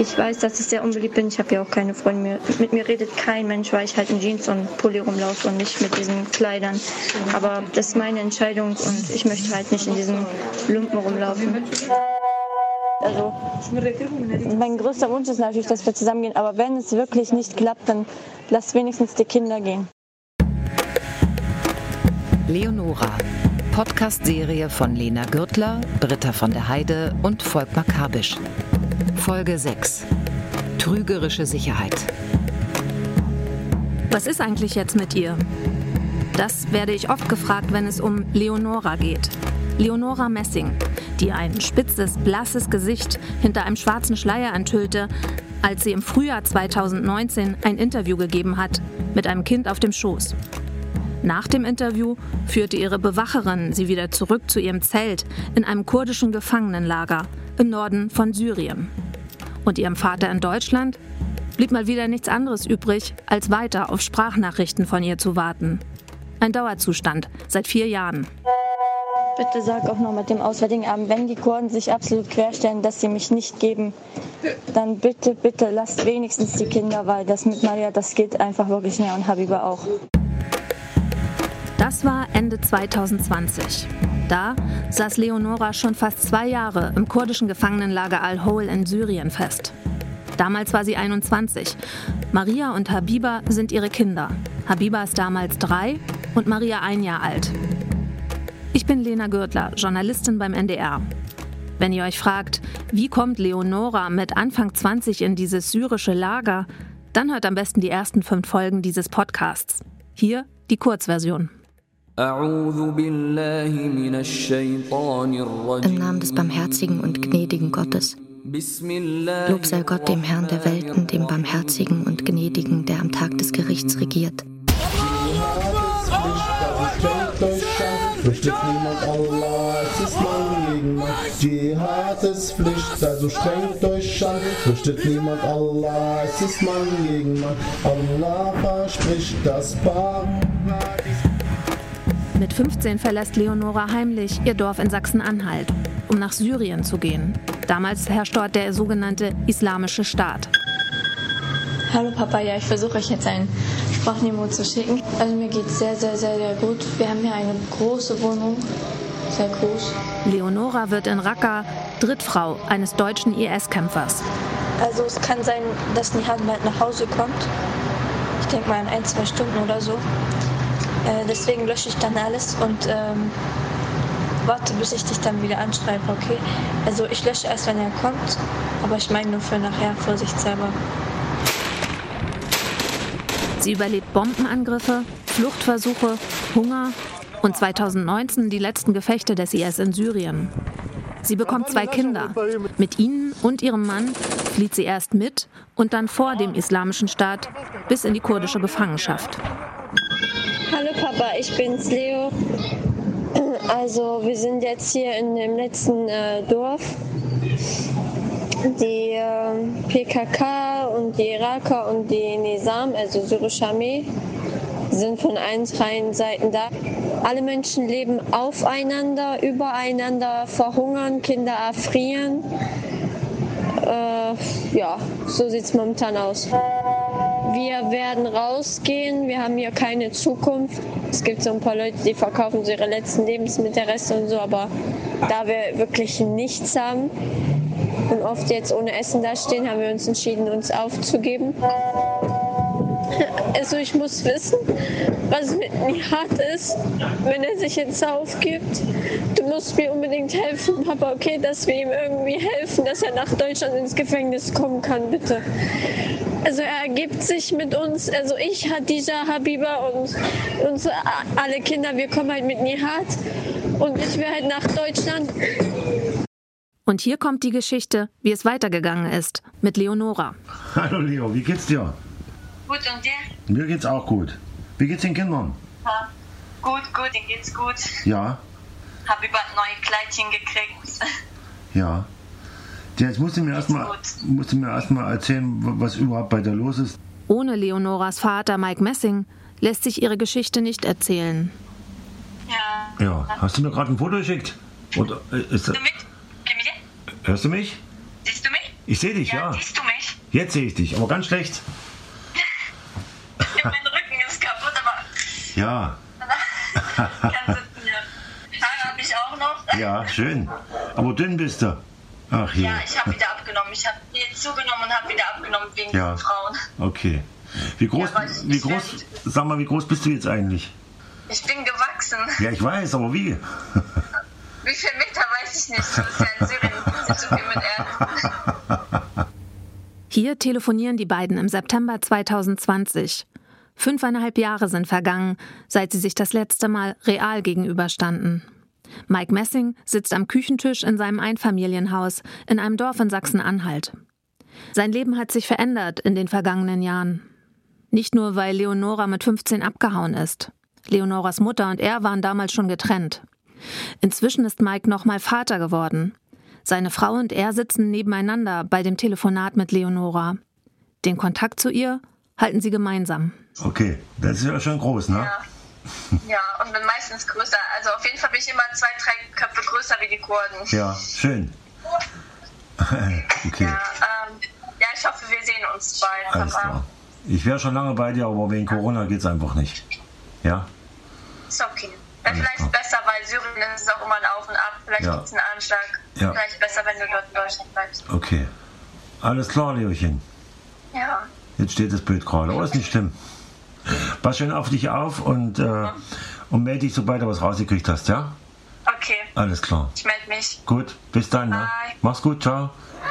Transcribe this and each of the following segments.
Ich weiß, dass ich sehr unbeliebt bin. Ich habe ja auch keine Freunde mehr. Mit mir redet kein Mensch, weil ich halt in Jeans und Pulli rumlaufe und nicht mit diesen Kleidern. Aber das ist meine Entscheidung und ich möchte halt nicht in diesen Lumpen rumlaufen. Also, mein größter Wunsch ist natürlich, dass wir zusammengehen. Aber wenn es wirklich nicht klappt, dann lass wenigstens die Kinder gehen. Leonora, Podcast-Serie von Lena Gürtler, Britta von der Heide und Volkmar Kabisch. Folge 6. Trügerische Sicherheit. Was ist eigentlich jetzt mit ihr? Das werde ich oft gefragt, wenn es um Leonora geht. Leonora Messing, die ein spitzes, blasses Gesicht hinter einem schwarzen Schleier enthüllte, als sie im Frühjahr 2019 ein Interview gegeben hat, mit einem Kind auf dem Schoß. Nach dem Interview führte ihre Bewacherin sie wieder zurück zu ihrem Zelt in einem kurdischen Gefangenenlager im Norden von Syrien. Und ihrem Vater in Deutschland blieb mal wieder nichts anderes übrig, als weiter auf Sprachnachrichten von ihr zu warten. Ein Dauerzustand seit 4 Jahren. Bitte sag auch noch mit dem Auswärtigen Amt, wenn die Kurden sich absolut querstellen, dass sie mich nicht geben, dann bitte, bitte lasst wenigstens die Kinder, weil das mit Maria, das geht einfach wirklich nicht und Habiba auch. Das war Ende 2020. Da saß Leonora schon fast 2 Jahre im kurdischen Gefangenenlager Al-Hol in Syrien fest. Damals war sie 21. Maria und Habiba sind ihre Kinder. Habiba ist damals 3 und Maria 1 Jahr alt. Ich bin Lena Gürtler, Journalistin beim NDR. Wenn ihr euch fragt, wie kommt Leonora mit Anfang 20 in dieses syrische Lager, dann hört am besten die ersten 5 Folgen dieses Podcasts. Hier die Kurzversion. Im Namen des barmherzigen und gnädigen Gottes. Lob sei Gott, dem Herrn der Welten, dem barmherzigen und gnädigen, der am Tag des Gerichts regiert. Fürchtet niemand Allah, es ist Mann gegen Mann. Dschihad ist Pflicht, also strengt euch an. Fürchtet niemand Allah, es ist Mann gegen Mann. Allah verspricht das Paradies. Mit 15 verlässt Leonora heimlich ihr Dorf in Sachsen-Anhalt, um nach Syrien zu gehen. Damals herrscht dort der sogenannte Islamische Staat. Hallo Papa, ja, ich versuche euch jetzt ein Sprachnemo zu schicken. Also mir geht es sehr, sehr, sehr, sehr gut. Wir haben hier eine große Wohnung, sehr groß. Leonora wird in Raqqa Drittfrau eines deutschen IS-Kämpfers. Also es kann sein, dass Nihad bald nach Hause kommt. Ich denke mal in 1-2 Stunden oder so. Deswegen lösche ich dann alles und warte, bis ich dich dann wieder anschreibe, okay? Also ich lösche erst, wenn er kommt, aber ich meine nur für nachher, vorsichtshalber. Sie überlebt Bombenangriffe, Fluchtversuche, Hunger und 2019 die letzten Gefechte des IS in Syrien. Sie bekommt 2 Kinder. Mit ihnen und ihrem Mann flieht sie erst mit und dann vor dem Islamischen Staat bis in die kurdische Gefangenschaft. Hallo Papa, ich bin's, Leo. Also wir sind jetzt hier in dem letzten Dorf. Die PKK und die Iraker und die Nizam, also syrische Armee, sind von allen 3 Seiten da. Alle Menschen leben aufeinander, übereinander, verhungern, Kinder erfrieren. Ja, so sieht es momentan aus. Wir werden rausgehen, wir haben hier keine Zukunft. Es gibt so ein paar Leute, die verkaufen so ihre letzten Lebensmittelreste und so, aber da wir wirklich nichts haben und oft jetzt ohne Essen dastehen, haben wir uns entschieden, uns aufzugeben. Also ich muss wissen, was mit Nihad ist, wenn er sich jetzt aufgibt. Du musst mir unbedingt helfen, Papa, okay, dass wir ihm irgendwie helfen, dass er nach Deutschland ins Gefängnis kommen kann, bitte. Also er ergibt sich mit uns, also ich, Hadija, Habiba und unsere alle Kinder, wir kommen halt mit Nihad und ich will halt nach Deutschland. Und hier kommt die Geschichte, wie es weitergegangen ist mit Leonora. Hallo Leo, wie geht's dir? Gut, und dir? Mir geht's auch gut. Wie geht's den Kindern? Ja, gut, denen geht's gut. Ja. Habe über neue Kleidchen gekriegt. Ja. Jetzt musst du mir erstmal erzählen, was überhaupt bei dir los ist. Ohne Leonoras Vater Mike Messing lässt sich ihre Geschichte nicht erzählen. Ja. Ja. Hast du mir gerade ein Foto geschickt? Oder ist Bist du mit? Hörst du mich? Siehst du mich? Ich sehe dich, ja. Siehst du mich? Jetzt sehe ich dich, aber ganz schlecht. Mein Rücken ist kaputt, aber... Ja. Kann sitzen, ja. Haare habe ich auch noch. Ja, schön. Aber dünn bist du. Ach je. Ja, ich habe wieder abgenommen. Ich habe jetzt zugenommen und habe wieder abgenommen wegen diesen Frauen. Okay. Wie groß, sag mal, wie groß bist du jetzt eigentlich? Ich bin gewachsen. Ja, ich weiß, aber wie? Wie viel Meter weiß ich nicht. Das ist ja in Syrien nicht so viel mit Erde. Hier telefonieren die beiden im September 2020. 5,5 Jahre sind vergangen, seit sie sich das letzte Mal real gegenüberstanden. Mike Messing sitzt am Küchentisch in seinem Einfamilienhaus in einem Dorf in Sachsen-Anhalt. Sein Leben hat sich verändert in den vergangenen Jahren. Nicht nur, weil Leonora mit 15 abgehauen ist. Leonoras Mutter und er waren damals schon getrennt. Inzwischen ist Mike nochmal Vater geworden. Seine Frau und er sitzen nebeneinander bei dem Telefonat mit Leonora. Den Kontakt zu ihr halten sie gemeinsam. Okay, das ist ja schon groß, ne? Ja, und bin meistens größer. Also auf jeden Fall bin ich immer 2, 3 Köpfe größer wie die Kurden. Ja, schön. Okay. Ja, ich hoffe, wir sehen uns bald. Alles klar. Ich wäre schon lange bei dir, aber wegen Corona geht es einfach nicht. Ja? Ist okay. Wäre vielleicht besser, weil Syrien ist auch immer ein Auf und Ab. Vielleicht gibt es einen Anschlag. Ja. Vielleicht besser, wenn du dort in Deutschland bleibst. Okay. Alles klar, Leochen. Ja. Jetzt steht das Bild gerade. Oh, ist nicht schlimm. Pass schön auf dich auf und melde dich, sobald du was rausgekriegt hast, ja? Okay. Alles klar. Ich melde mich. Gut, bis dann. Ne? Mach's gut, ciao.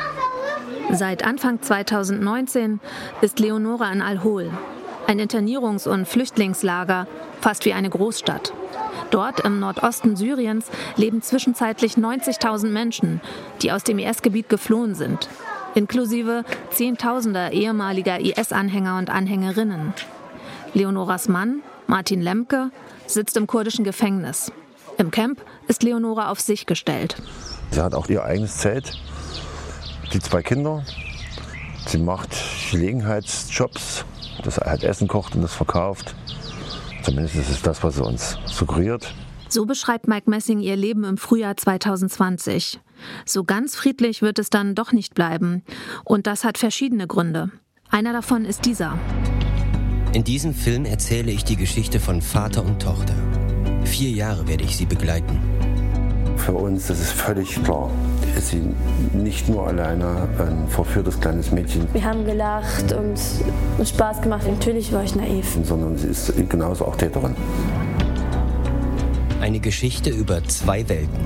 Seit Anfang 2019 ist Leonora in Al-Hol, ein Internierungs- und Flüchtlingslager, fast wie eine Großstadt. Dort im Nordosten Syriens leben zwischenzeitlich 90.000 Menschen, die aus dem IS-Gebiet geflohen sind, inklusive Zehntausender ehemaliger IS-Anhänger und Anhängerinnen. Leonoras Mann, Martin Lemke, sitzt im kurdischen Gefängnis. Im Camp ist Leonora auf sich gestellt. Sie hat auch ihr eigenes Zelt, die 2 Kinder. Sie macht Gelegenheitsjobs, das halt Essen kocht und das verkauft. Zumindest ist es das, was sie uns suggeriert. So beschreibt Mike Messing ihr Leben im Frühjahr 2020. So ganz friedlich wird es dann doch nicht bleiben. Und das hat verschiedene Gründe. Einer davon ist dieser. In diesem Film erzähle ich die Geschichte von Vater und Tochter. 4 Jahre werde ich sie begleiten. Für uns, das ist völlig klar, ist sie nicht nur alleine ein verführtes kleines Mädchen. Wir haben gelacht und Spaß gemacht. Natürlich war ich naiv. Sondern sie ist genauso auch Täterin. Eine Geschichte über 2 Welten.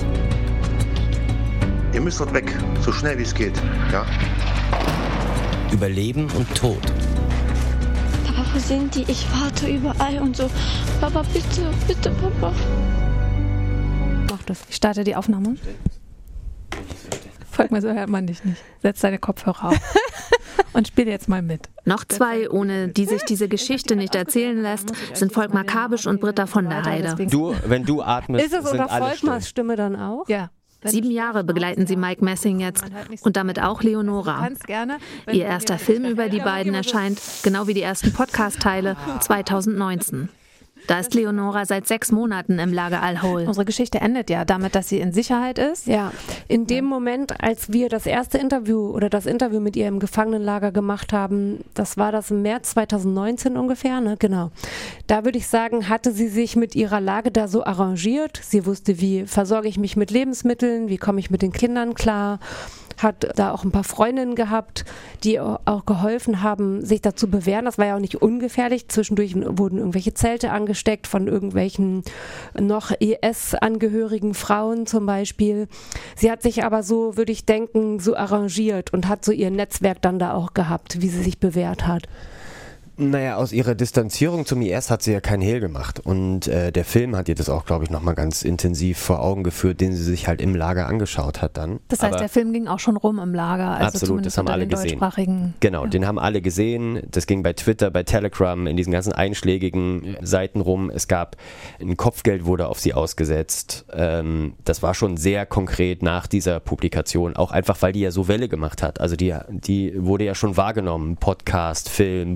Ihr müsst dort weg, so schnell wie es geht. Ja? Über Leben und Tod. Papa, wo sind die? Ich warte überall und so. Papa, bitte, bitte, Papa. Mach das. Ich starte die Aufnahme. Folg mir, so hört man dich nicht. Setz deine Kopfhörer auf und spiel jetzt mal mit. Noch 2, ohne die sich diese Geschichte nicht erzählen lässt, sind Volkmar Kabisch und Britta von der Heide. Wenn du atmest, ist es sind unter alle Volkmars Stimme dann auch? Ja. 7 Jahre begleiten sie Mike Messing jetzt und damit auch Leonora. Ihr erster Film über die beiden erscheint, genau wie die ersten Podcast-Teile, 2019. Da ist Leonora seit 6 Monaten im Lager Al-Hol. Unsere Geschichte endet ja damit, dass sie in Sicherheit ist. Ja, in dem Moment, als wir das erste Interview oder das Interview mit ihr im Gefangenenlager gemacht haben, das war das im März 2019 ungefähr, ne? Genau. Da würde ich sagen, hatte sie sich mit ihrer Lage da so arrangiert. Sie wusste, wie versorge ich mich mit Lebensmitteln, wie komme ich mit den Kindern klar. Hat da auch ein paar Freundinnen gehabt, die auch geholfen haben, sich dazu bewähren. Das war ja auch nicht ungefährlich. Zwischendurch wurden irgendwelche Zelte angesteckt von irgendwelchen noch IS-angehörigen Frauen zum Beispiel. Sie hat sich aber so, würde ich denken, so arrangiert und hat so ihr Netzwerk dann da auch gehabt, wie sie sich bewährt hat. Naja, aus ihrer Distanzierung zum IS hat sie ja kein Hehl gemacht. Und der Film hat ihr das auch, glaube ich, nochmal ganz intensiv vor Augen geführt, den sie sich halt im Lager angeschaut hat dann. Das heißt, der Film ging auch schon rum im Lager. Also absolut, das haben alle gesehen. Genau, den haben alle gesehen. Das ging bei Twitter, bei Telegram, in diesen ganzen einschlägigen Seiten rum. Es gab ein Kopfgeld, wurde auf sie ausgesetzt. Das war schon sehr konkret nach dieser Publikation. Auch einfach, weil die ja so Welle gemacht hat. Also die wurde ja schon wahrgenommen. Podcast, Film, Buch.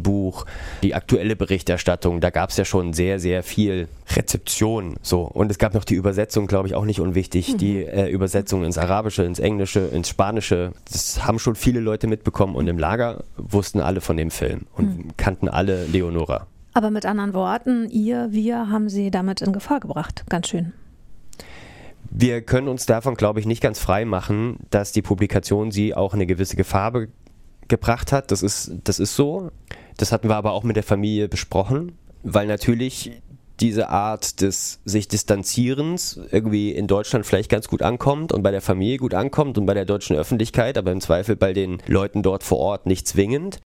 die aktuelle Berichterstattung, da gab es ja schon sehr, sehr viel Rezeption. So. Und es gab noch die Übersetzung, glaube ich, auch nicht unwichtig. Die Übersetzung ins Arabische, ins Englische, ins Spanische. Das haben schon viele Leute mitbekommen und im Lager wussten alle von dem Film und kannten alle Leonora. Aber mit anderen Worten, wir haben sie damit in Gefahr gebracht. Ganz schön. Wir können uns davon, glaube ich, nicht ganz frei machen, dass die Publikation sie auch eine gewisse Gefahr gebracht hat. Das ist so. Das hatten wir aber auch mit der Familie besprochen, weil natürlich diese Art des sich Distanzierens irgendwie in Deutschland vielleicht ganz gut ankommt und bei der Familie gut ankommt und bei der deutschen Öffentlichkeit, aber im Zweifel bei den Leuten dort vor Ort nicht zwingend.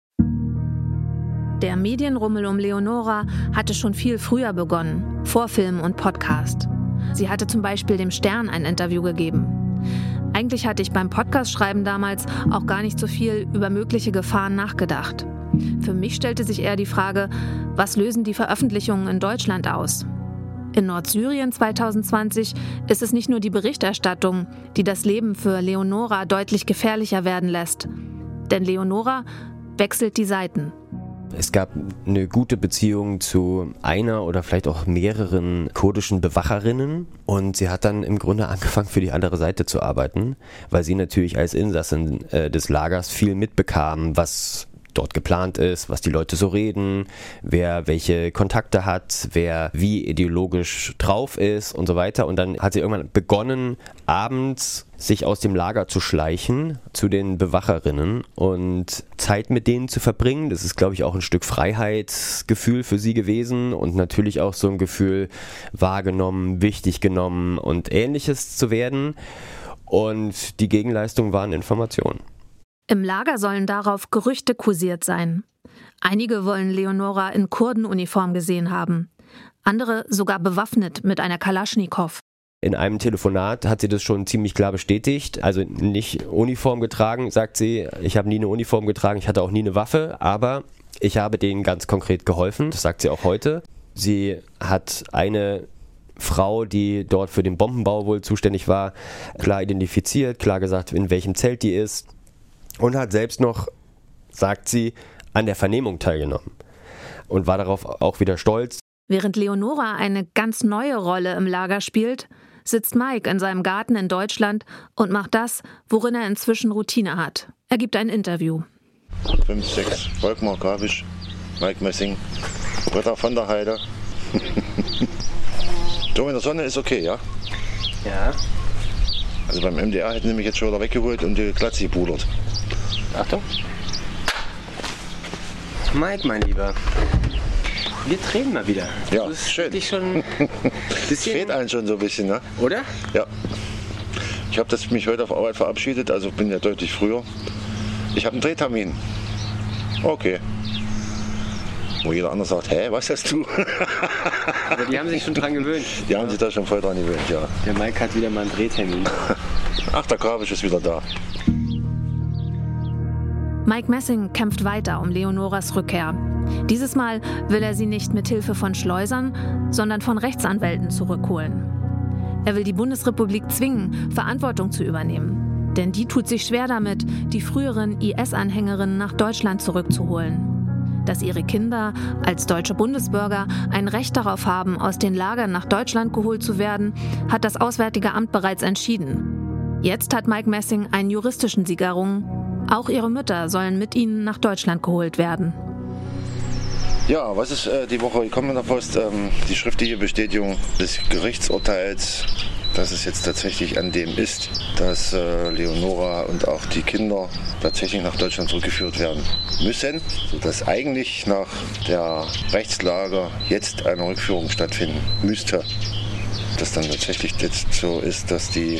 Der Medienrummel um Leonora hatte schon viel früher begonnen, vor Film und Podcast. Sie hatte zum Beispiel dem Stern ein Interview gegeben. Eigentlich hatte ich beim Podcast-Schreiben damals auch gar nicht so viel über mögliche Gefahren nachgedacht. Für mich stellte sich eher die Frage, was lösen die Veröffentlichungen in Deutschland aus? In Nordsyrien 2020 ist es nicht nur die Berichterstattung, die das Leben für Leonora deutlich gefährlicher werden lässt. Denn Leonora wechselt die Seiten. Es gab eine gute Beziehung zu einer oder vielleicht auch mehreren kurdischen Bewacherinnen und sie hat dann im Grunde angefangen, für die andere Seite zu arbeiten, weil sie natürlich als Insassin des Lagers viel mitbekam, was dort geplant ist, was die Leute so reden, wer welche Kontakte hat, wer wie ideologisch drauf ist und so weiter. Und dann hat sie irgendwann begonnen, abends sich aus dem Lager zu schleichen zu den Bewacherinnen und Zeit mit denen zu verbringen. Das ist, glaube ich, auch ein Stück Freiheitsgefühl für sie gewesen und natürlich auch so ein Gefühl, wahrgenommen, wichtig genommen und Ähnliches zu werden. Und die Gegenleistung waren Informationen. Im Lager sollen darauf Gerüchte kursiert sein. Einige wollen Leonora in Kurdenuniform gesehen haben. Andere sogar bewaffnet mit einer Kalaschnikow. In einem Telefonat hat sie das schon ziemlich klar bestätigt. Also nicht Uniform getragen, sagt sie. Ich habe nie eine Uniform getragen, ich hatte auch nie eine Waffe, aber ich habe denen ganz konkret geholfen. Das sagt sie auch heute. Sie hat eine Frau, die dort für den Bombenbau wohl zuständig war, klar identifiziert, klar gesagt, in welchem Zelt die ist. Und hat selbst noch, sagt sie, an der Vernehmung teilgenommen und war darauf auch wieder stolz. Während Leonora eine ganz neue Rolle im Lager spielt, sitzt Mike in seinem Garten in Deutschland und macht das, worin er inzwischen Routine hat. Er gibt ein Interview. 5, 6, Volkmar Kabisch, Mike Messing, Britta von der Heide. So in der Sonne ist okay, ja? Ja. Also beim MDR hätten sie mich jetzt schon wieder weggeholt und die Glatze gepudert. Achtung. Mike, mein Lieber. Wir drehen mal wieder. Ja, das ist schön. Dich schon Das fehlt einem schon so ein bisschen, ne? Oder? Ja. Ich habe mich heute auf Arbeit verabschiedet, also bin ja deutlich früher. Ich habe einen Drehtermin. Okay. Wo jeder andere sagt, hä, was hast du? Aber die haben sich schon dran gewöhnt. Die haben sich da schon voll dran gewöhnt, ja. Der Mike hat wieder mal einen Drehtermin. Ach, der Kabisch ist wieder da. Mike Messing kämpft weiter um Leonoras Rückkehr. Dieses Mal will er sie nicht mit Hilfe von Schleusern, sondern von Rechtsanwälten zurückholen. Er will die Bundesrepublik zwingen, Verantwortung zu übernehmen. Denn die tut sich schwer damit, die früheren IS-Anhängerinnen nach Deutschland zurückzuholen. Dass ihre Kinder als deutsche Bundesbürger ein Recht darauf haben, aus den Lagern nach Deutschland geholt zu werden, hat das Auswärtige Amt bereits entschieden. Jetzt hat Mike Messing einen juristischen Sieg errungen. Auch ihre Mütter sollen mit ihnen nach Deutschland geholt werden. Ja, was ist die Woche gekommen in der Post? Die schriftliche Bestätigung des Gerichtsurteils, dass es jetzt tatsächlich an dem ist, dass Leonora und auch die Kinder tatsächlich nach Deutschland zurückgeführt werden müssen, sodass eigentlich nach der Rechtslage jetzt eine Rückführung stattfinden müsste. Dass dann tatsächlich jetzt so ist, dass die,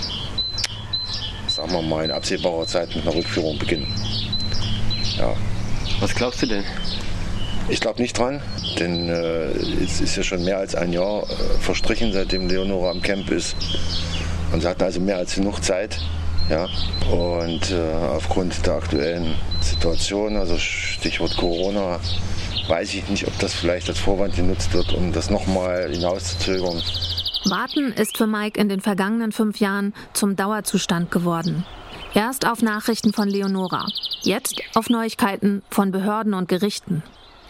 sagen wir mal, in absehbarer Zeit mit einer Rückführung beginnen. Ja. Was glaubst du denn? Ich glaube nicht dran, denn es ist ja schon mehr als ein Jahr verstrichen, seitdem Leonora am Camp ist. Und sie hatten also mehr als genug Zeit. Ja? Und aufgrund der aktuellen Situation, also Stichwort Corona, weiß ich nicht, ob das vielleicht als Vorwand genutzt wird, um das nochmal hinauszuzögern. Warten ist für Mike in den vergangenen 5 Jahren zum Dauerzustand geworden. Erst auf Nachrichten von Leonora, jetzt auf Neuigkeiten von Behörden und Gerichten.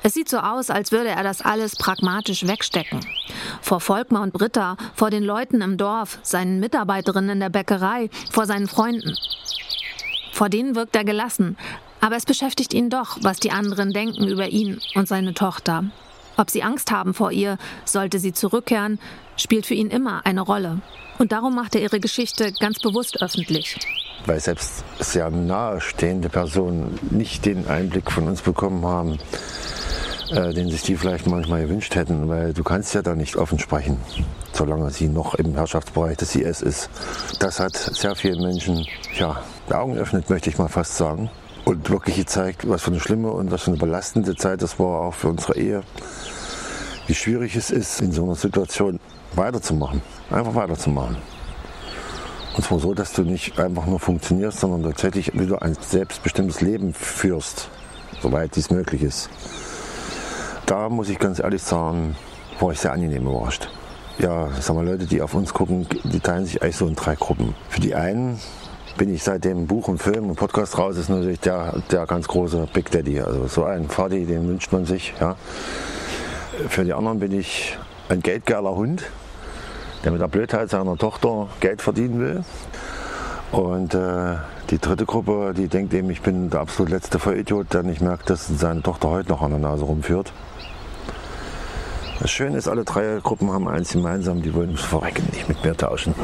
Es sieht so aus, als würde er das alles pragmatisch wegstecken. Vor Volkmar und Britta, vor den Leuten im Dorf, seinen Mitarbeiterinnen in der Bäckerei, vor seinen Freunden. Vor denen wirkt er gelassen, aber es beschäftigt ihn doch, was die anderen denken über ihn und seine Tochter. Ob sie Angst haben vor ihr, sollte sie zurückkehren, spielt für ihn immer eine Rolle. Und darum macht er ihre Geschichte ganz bewusst öffentlich. Weil selbst sehr nahestehende Personen nicht den Einblick von uns bekommen haben, den sich die vielleicht manchmal gewünscht hätten, weil du kannst ja da nicht offen sprechen, solange sie noch im Herrschaftsbereich des IS ist. Das hat sehr vielen Menschen die Augen geöffnet, möchte ich mal fast sagen. Und wirklich gezeigt, was für eine schlimme und was für eine belastende Zeit das war, auch für unsere Ehe. Wie schwierig es ist, in so einer Situation weiterzumachen, einfach weiterzumachen. Und zwar so, dass du nicht einfach nur funktionierst, sondern tatsächlich wieder ein selbstbestimmtes Leben führst, soweit dies möglich ist. Da muss ich ganz ehrlich sagen, war ich sehr angenehm überrascht. Ja, sag mal, Leute, die auf uns gucken, die teilen sich eigentlich so in 3 Gruppen. Für die einen bin ich seit dem Buch und Film und Podcast raus, ist natürlich der ganz große Big Daddy. Also so einen Vati, den wünscht man sich. Ja. Für die anderen bin ich ein geldgeiler Hund, der mit der Blödheit seiner Tochter Geld verdienen will. Und die dritte Gruppe, die denkt eben, ich bin der absolut letzte Vollidiot, der nicht merkt, dass seine Tochter heute noch an der Nase rumführt. Das Schöne ist, alle 3 Gruppen haben eins gemeinsam, die wollen verrecken, nicht mit mir tauschen.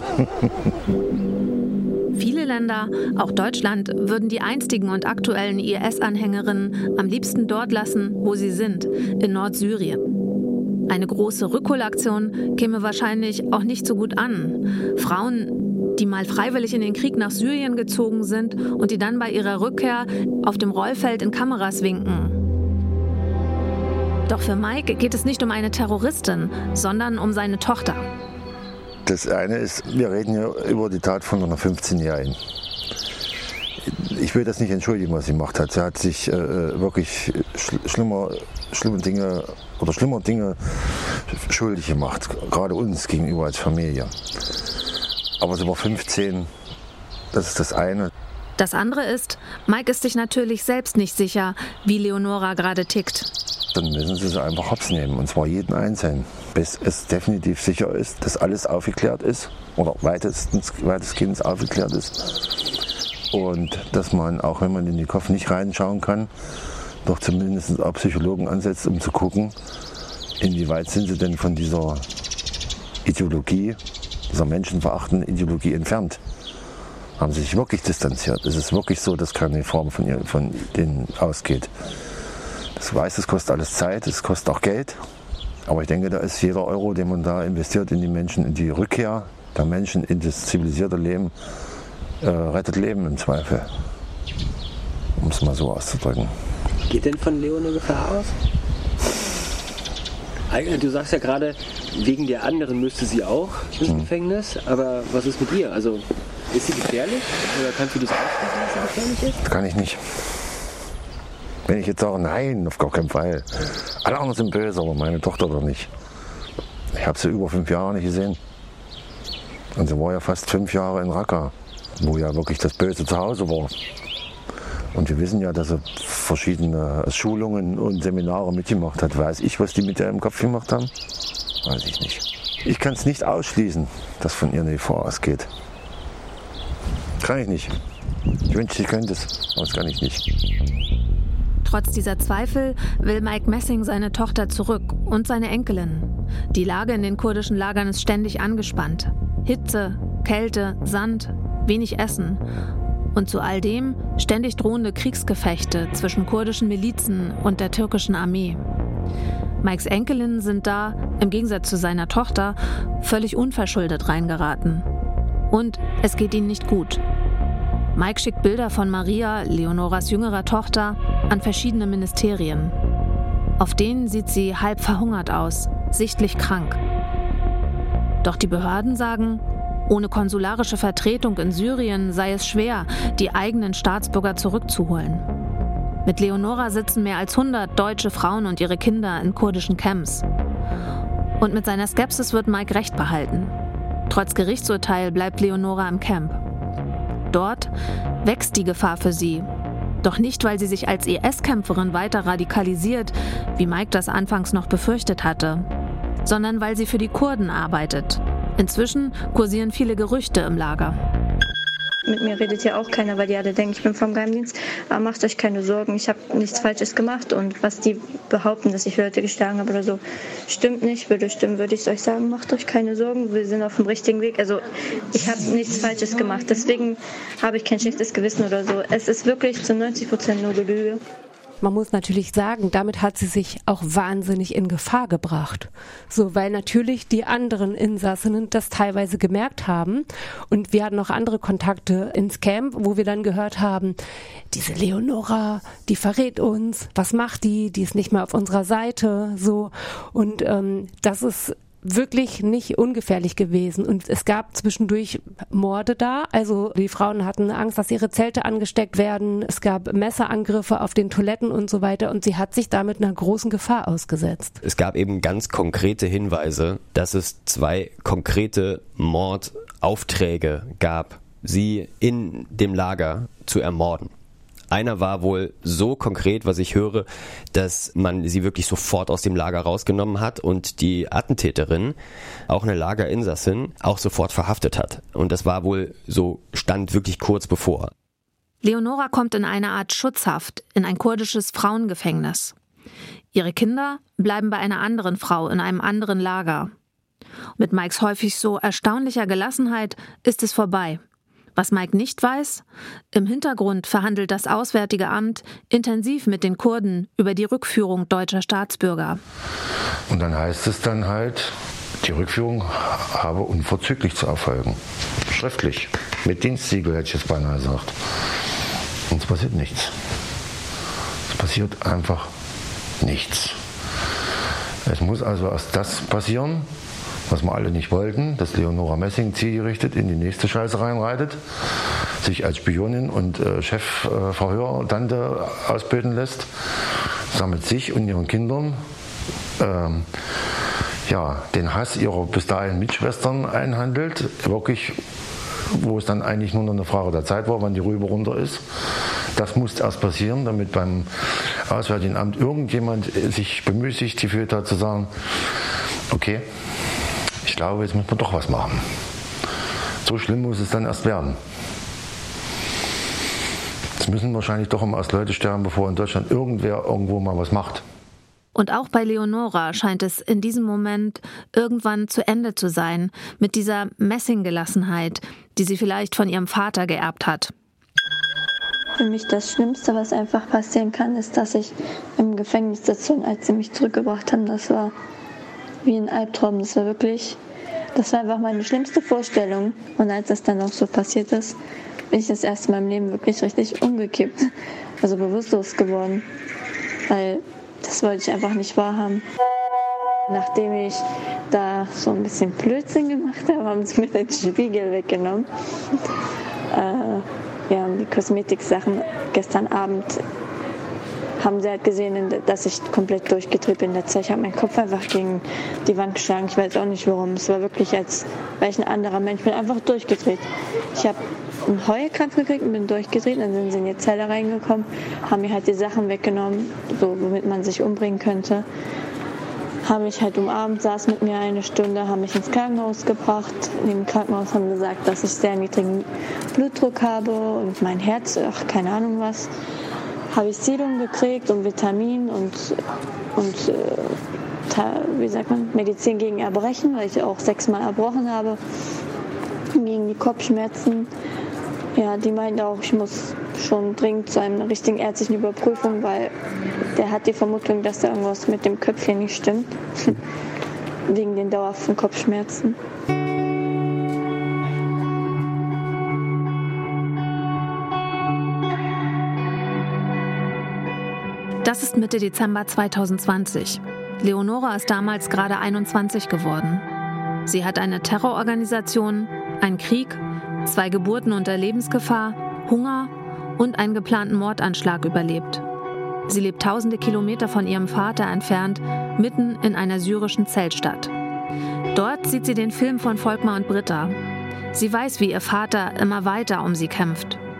Viele Länder, auch Deutschland, würden die einstigen und aktuellen IS-Anhängerinnen am liebsten dort lassen, wo sie sind, in Nordsyrien. Eine große Rückholaktion käme wahrscheinlich auch nicht so gut an. Frauen, die mal freiwillig in den Krieg nach Syrien gezogen sind und die dann bei ihrer Rückkehr auf dem Rollfeld in Kameras winken. Doch für Mike geht es nicht um eine Terroristin, sondern um seine Tochter. Das eine ist, wir reden hier über die Tat von einer 15-Jährigen. Ich will das nicht entschuldigen, was sie gemacht hat. Sie hat sich wirklich schlimmer Dinge schuldig gemacht, gerade uns gegenüber als Familie. Aber sie war 15, das ist das eine. Das andere ist, Mike ist sich natürlich selbst nicht sicher, wie Leonora gerade tickt. Dann müssen sie einfach hops nehmen, und zwar jeden Einzelnen, bis es definitiv sicher ist, dass alles aufgeklärt ist oder weitestgehend aufgeklärt ist. Und dass man, auch wenn man in die Kopf nicht reinschauen kann, doch zumindest auch Psychologen ansetzt, um zu gucken, inwieweit sind sie denn von dieser Ideologie, dieser menschenverachtenden Ideologie entfernt. Haben sie sich wirklich distanziert? Ist es wirklich so, dass keine Form von denen ausgeht? Ich weiß, es kostet alles Zeit, es kostet auch Geld. Aber ich denke, da ist jeder Euro, den man da investiert in die Menschen, in die Rückkehr der Menschen in das zivilisierte Leben, rettet Leben im Zweifel. Um es mal so auszudrücken. Geht denn von Leo eine Gefahr aus? Du sagst ja gerade, wegen der anderen müsste sie auch ins Gefängnis. Aber was ist mit ihr? Also ist sie gefährlich? Oder kannst du das ausschließen, dass sie gefährlich ist? Kann ich nicht. Wenn ich jetzt sage, nein, auf gar keinen Fall. Alle anderen sind böse, aber meine Tochter doch nicht. Ich habe sie über 5 Jahre nicht gesehen. Und sie war ja fast 5 Jahre in Raqqa, wo ja wirklich das Böse zu Hause war. Und wir wissen ja, dass sie verschiedene Schulungen und Seminare mitgemacht hat. Weiß ich, was die mit ihr im Kopf gemacht haben? Weiß ich nicht. Ich kann es nicht ausschließen, dass von ihr eine Gefahr ausgeht. Kann ich nicht. Ich wünschte, ich könnte es, aber das kann ich nicht. Trotz dieser Zweifel will Mike Messing seine Tochter zurück und seine Enkelin. Die Lage in den kurdischen Lagern ist ständig angespannt. Hitze, Kälte, Sand, wenig Essen. Und zu all dem ständig drohende Kriegsgefechte zwischen kurdischen Milizen und der türkischen Armee. Mikes Enkelinnen sind da, im Gegensatz zu seiner Tochter, völlig unverschuldet reingeraten. Und es geht ihnen nicht gut. Mike schickt Bilder von Maria, Leonoras jüngerer Tochter, an verschiedene Ministerien. Auf denen sieht sie halb verhungert aus, sichtlich krank. Doch die Behörden sagen, ohne konsularische Vertretung in Syrien sei es schwer, die eigenen Staatsbürger zurückzuholen. Mit Leonora sitzen mehr als 100 deutsche Frauen und ihre Kinder in kurdischen Camps. Und mit seiner Skepsis wird Mike Recht behalten. Trotz Gerichtsurteil bleibt Leonora im Camp. Dort wächst die Gefahr für sie. Doch nicht, weil sie sich als IS-Kämpferin weiter radikalisiert, wie Mike das anfangs noch befürchtet hatte, sondern weil sie für die Kurden arbeitet. Inzwischen kursieren viele Gerüchte im Lager. Mit mir redet ja auch keiner, weil die alle denken, ich bin vom Geheimdienst. Aber macht euch keine Sorgen, ich habe nichts Falsches gemacht. Und was die behaupten, dass ich Leute geschlagen habe oder so, stimmt nicht. Würde stimmen, würde ich es euch sagen, macht euch keine Sorgen, wir sind auf dem richtigen Weg. Also ich habe nichts Falsches gemacht, deswegen habe ich kein schlechtes Gewissen oder so. Es ist wirklich zu 90% nur Gelüge. Man muss natürlich sagen, damit hat sie sich auch wahnsinnig in Gefahr gebracht. So, weil natürlich die anderen Insassinnen das teilweise gemerkt haben. Und wir hatten noch andere Kontakte ins Camp, wo wir dann gehört haben, diese Leonora, die verrät uns, was macht die? Die ist nicht mehr auf unserer Seite, so. Und das ist wirklich nicht ungefährlich gewesen. Und es gab zwischendurch Morde da. Also die Frauen hatten Angst, dass ihre Zelte angesteckt werden. Es gab Messerangriffe auf den Toiletten und so weiter. Und sie hat sich damit einer großen Gefahr ausgesetzt. Es gab eben ganz konkrete Hinweise, dass es 2 konkrete Mordaufträge gab, sie in dem Lager zu ermorden. Einer war wohl so konkret, was ich höre, dass man sie wirklich sofort aus dem Lager rausgenommen hat und die Attentäterin, auch eine Lagerinsassin, auch sofort verhaftet hat. Und das war wohl so, stand wirklich kurz bevor. Leonora kommt in eine Art Schutzhaft, in ein kurdisches Frauengefängnis. Ihre Kinder bleiben bei einer anderen Frau in einem anderen Lager. Mit Mikes häufig so erstaunlicher Gelassenheit ist es vorbei. Was Mike nicht weiß, im Hintergrund verhandelt das Auswärtige Amt intensiv mit den Kurden über die Rückführung deutscher Staatsbürger. Und dann heißt es dann halt, die Rückführung habe unverzüglich zu erfolgen. Schriftlich. Mit Dienstsiegel hätte ich jetzt beinahe gesagt. Und es passiert nichts. Es passiert einfach nichts. Es muss also erst das passieren, was wir alle nicht wollten, dass Leonora Messing zielgerichtet in die nächste Scheiße reinreitet, sich als Spionin und Chefverhörtante ausbilden lässt, sammelt sich und ihren Kindern den Hass ihrer bis dahin Mitschwestern einhandelt, wirklich, wo es dann eigentlich nur noch eine Frage der Zeit war, wann die Rübe runter ist. Das muss erst passieren, damit beim Auswärtigen Amt irgendjemand sich bemüßigt gefühlt hat zu sagen, okay, ich glaube, jetzt müssen wir doch was machen. So schlimm muss es dann erst werden. Jetzt müssen wahrscheinlich doch immer erst Leute sterben, bevor in Deutschland irgendwer irgendwo mal was macht. Und auch bei Leonora scheint es in diesem Moment irgendwann zu Ende zu sein, mit dieser Messinggelassenheit, die sie vielleicht von ihrem Vater geerbt hat. Für mich das Schlimmste, was einfach passieren kann, ist, dass ich im Gefängnis sitze und als sie mich zurückgebracht haben, das war wie ein Albtraum. Das war einfach meine schlimmste Vorstellung. Und als das dann auch so passiert ist, bin ich das erste Mal im Leben wirklich richtig umgekippt. Also bewusstlos geworden. Weil das wollte ich einfach nicht wahrhaben. Nachdem ich da so ein bisschen Blödsinn gemacht habe, haben sie mir den Spiegel weggenommen. Und die Kosmetiksachen gestern Abend haben sie halt gesehen, dass ich komplett durchgedreht bin. Ich habe meinen Kopf einfach gegen die Wand geschlagen. Ich weiß auch nicht warum. Es war wirklich, als wäre ich ein anderer Mensch. Ich bin einfach durchgedreht. Ich habe einen Heulkrampf gekriegt und bin durchgedreht. Dann sind sie in die Zelle reingekommen, haben mir halt die Sachen weggenommen, so, womit man sich umbringen könnte. Haben mich halt umarmt, saß mit mir eine Stunde, haben mich ins Krankenhaus gebracht. In dem Krankenhaus haben gesagt, dass ich sehr niedrigen Blutdruck habe und mein Herz, keine Ahnung was. Habe ich Serum gekriegt und Vitamin und Medizin gegen Erbrechen, weil ich auch 6-mal erbrochen habe, gegen die Kopfschmerzen. Ja, die meinten auch, ich muss schon dringend zu einer richtigen ärztlichen Überprüfung, weil der hat die Vermutung, dass da irgendwas mit dem Köpfchen nicht stimmt, wegen den dauerhaften Kopfschmerzen. Das ist Mitte Dezember 2020. Leonora ist damals gerade 21 geworden. Sie hat eine Terrororganisation, einen Krieg, 2 Geburten unter Lebensgefahr, Hunger und einen geplanten Mordanschlag überlebt. Sie lebt tausende Kilometer von ihrem Vater entfernt, mitten in einer syrischen Zeltstadt. Dort sieht sie den Film von Volkmar und Britta. Sie weiß, wie ihr Vater immer weiter um sie kämpft.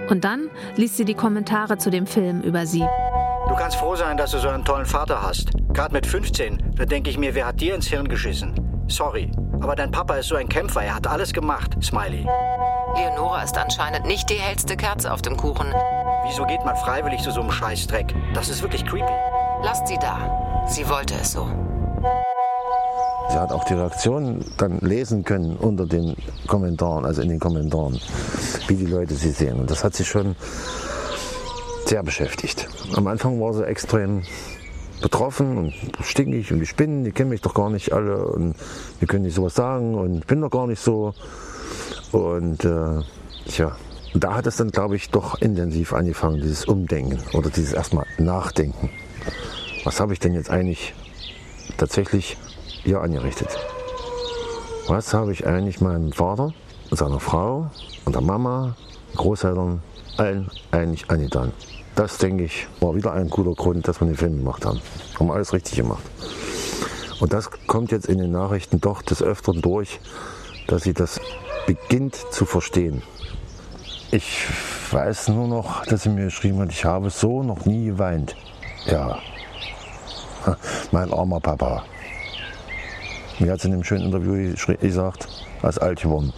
Und dann liest sie die Kommentare zu dem Film über sie. Du kannst froh sein, dass du so einen tollen Vater hast. Gerade mit 15, da denke ich mir, wer hat dir ins Hirn geschissen? Sorry, aber dein Papa ist so ein Kämpfer, er hat alles gemacht, Smiley. Leonora ist anscheinend nicht die hellste Kerze auf dem Kuchen. Wieso geht man freiwillig zu so einem Scheißdreck? Das ist wirklich creepy. Lasst sie da. Sie wollte es so. Sie hat auch die Reaktionen dann lesen können unter den Kommentaren, also in den Kommentaren, wie die Leute sie sehen. Und das hat sie schon sehr beschäftigt. Am Anfang war sie extrem betroffen und stinkig und die Spinnen, die kennen mich doch gar nicht alle und die können nicht sowas sagen und ich bin doch gar nicht so. Und da hat es dann, glaube ich, doch intensiv angefangen, dieses Umdenken oder dieses erstmal Nachdenken. Was habe ich denn jetzt eigentlich tatsächlich hier angerichtet? Was habe ich eigentlich meinem Vater, seiner Frau und der Mama, Großeltern, allen eigentlich angetan? Das, denke ich, war wieder ein guter Grund, dass wir den Film gemacht haben. Haben wir alles richtig gemacht. Und das kommt jetzt in den Nachrichten doch des Öfteren durch, dass sie das beginnt zu verstehen. Ich weiß nur noch, dass sie mir geschrieben hat, ich habe so noch nie geweint. Ja, mein armer Papa. Mir hat sie in einem schönen Interview gesagt, als alt geworden.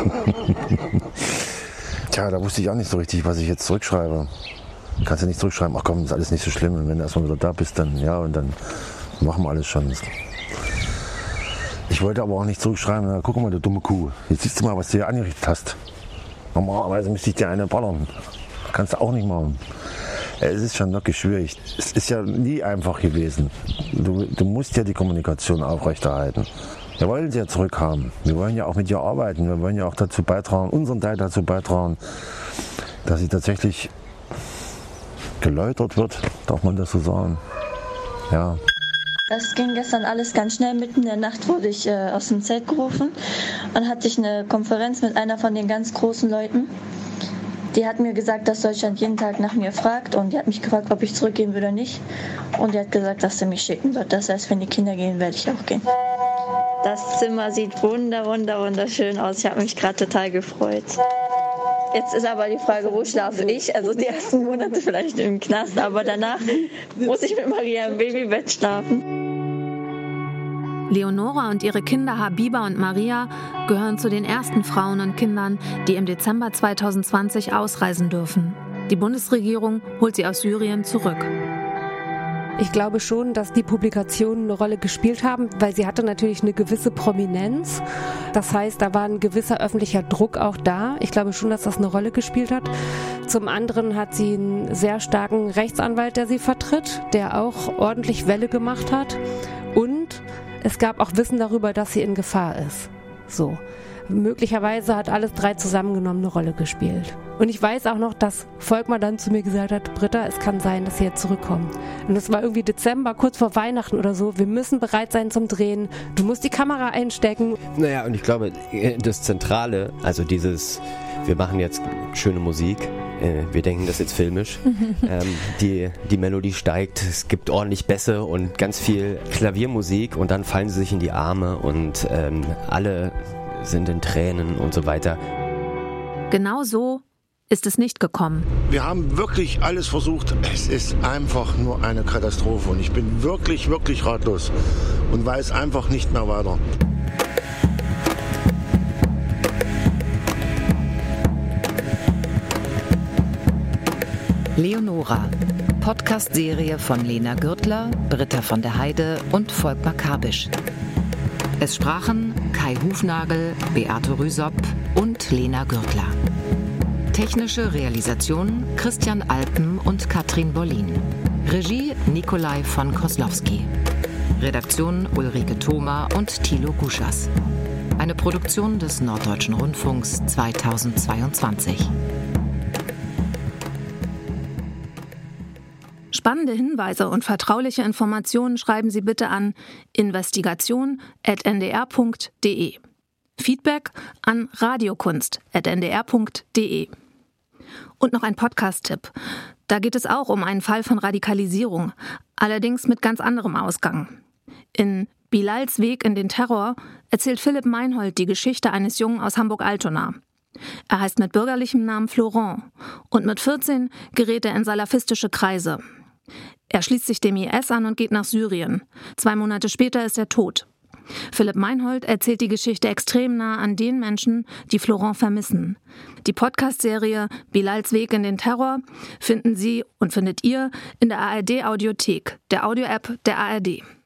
Tja, da wusste ich auch nicht so richtig, was ich jetzt zurückschreibe. Kannst du nicht zurückschreiben, ach komm, ist alles nicht so schlimm. Und wenn du erstmal wieder da bist, dann ja, und dann machen wir alles schon. Ich wollte aber auch nicht zurückschreiben, na, guck mal, du dumme Kuh. Jetzt siehst du mal, was du hier angerichtet hast. Normalerweise müsste ich dir eine ballern. Kannst du auch nicht machen. Es ist schon wirklich schwierig. Es ist ja nie einfach gewesen. Du musst ja die Kommunikation aufrechterhalten. Wir wollen sie ja zurückhaben. Wir wollen ja auch mit ihr arbeiten. Wir wollen ja auch dazu beitragen, unseren Teil dazu beitragen, dass sie tatsächlich geläutert wird, darf man das so sagen. Ja. Das ging gestern alles ganz schnell. Mitten in der Nacht wurde ich aus dem Zelt gerufen und hatte ich eine Konferenz mit einer von den ganz großen Leuten. Die hat mir gesagt, dass Deutschland jeden Tag nach mir fragt und die hat mich gefragt, ob ich zurückgehen würde oder nicht. Und die hat gesagt, dass sie mich schicken wird. Das heißt, wenn die Kinder gehen, werde ich auch gehen. Das Zimmer sieht wunderschön aus. Ich habe mich gerade total gefreut. Jetzt ist aber die Frage, wo schlafe ich? Also die ersten Monate vielleicht im Knast, aber danach muss ich mit Maria im Babybett schlafen. Leonora und ihre Kinder Habiba und Maria gehören zu den ersten Frauen und Kindern, die im Dezember 2020 ausreisen dürfen. Die Bundesregierung holt sie aus Syrien zurück. Ich glaube schon, dass die Publikationen eine Rolle gespielt haben, weil sie hatte natürlich eine gewisse Prominenz. Das heißt, da war ein gewisser öffentlicher Druck auch da. Ich glaube schon, dass das eine Rolle gespielt hat. Zum anderen hat sie einen sehr starken Rechtsanwalt, der sie vertritt, der auch ordentlich Welle gemacht hat. Und es gab auch Wissen darüber, dass sie in Gefahr ist. So. Möglicherweise hat alles drei zusammengenommen eine Rolle gespielt. Und ich weiß auch noch, dass Volkmar dann zu mir gesagt hat, Britta, es kann sein, dass sie jetzt zurückkommt. Und das war irgendwie Dezember, kurz vor Weihnachten oder so. Wir müssen bereit sein zum Drehen. Du musst die Kamera einstecken. Naja, und ich glaube, das Zentrale, also dieses, wir machen jetzt schöne Musik, wir denken das jetzt filmisch, die Melodie steigt, es gibt ordentlich Bässe und ganz viel Klaviermusik und dann fallen sie sich in die Arme und alle sind in Tränen und so weiter. Genau so ist es nicht gekommen. Wir haben wirklich alles versucht. Es ist einfach nur eine Katastrophe und ich bin wirklich ratlos und weiß einfach nicht mehr weiter. Leonora, Podcast-Serie von Lena Gürtler, Britta von der Heide und Volkmar Karbisch. Es sprachen Kai Hufnagel, Beate Rüsop und Lena Gürtler. Technische Realisation Christian Alpen und Katrin Bollin. Regie Nikolai von Koslowski. Redaktion Ulrike Thoma und Thilo Guschas. Eine Produktion des Norddeutschen Rundfunks 2022. Spannende Hinweise und vertrauliche Informationen schreiben Sie bitte an investigation@ndr.de. Feedback an radiokunst@ndr.de. Und noch ein Podcast-Tipp. Da geht es auch um einen Fall von Radikalisierung, allerdings mit ganz anderem Ausgang. In Bilals Weg in den Terror erzählt Philipp Meinhold die Geschichte eines Jungen aus Hamburg-Altona. Er heißt mit bürgerlichem Namen Florent und mit 14 gerät er in salafistische Kreise. Er schließt sich dem IS an und geht nach Syrien. 2 Monate später ist er tot. Philipp Meinhold erzählt die Geschichte extrem nah an den Menschen, die Florent vermissen. Die Podcast-Serie Bilals Weg in den Terror finden Sie und findet ihr in der ARD-Audiothek, der Audio-App der ARD.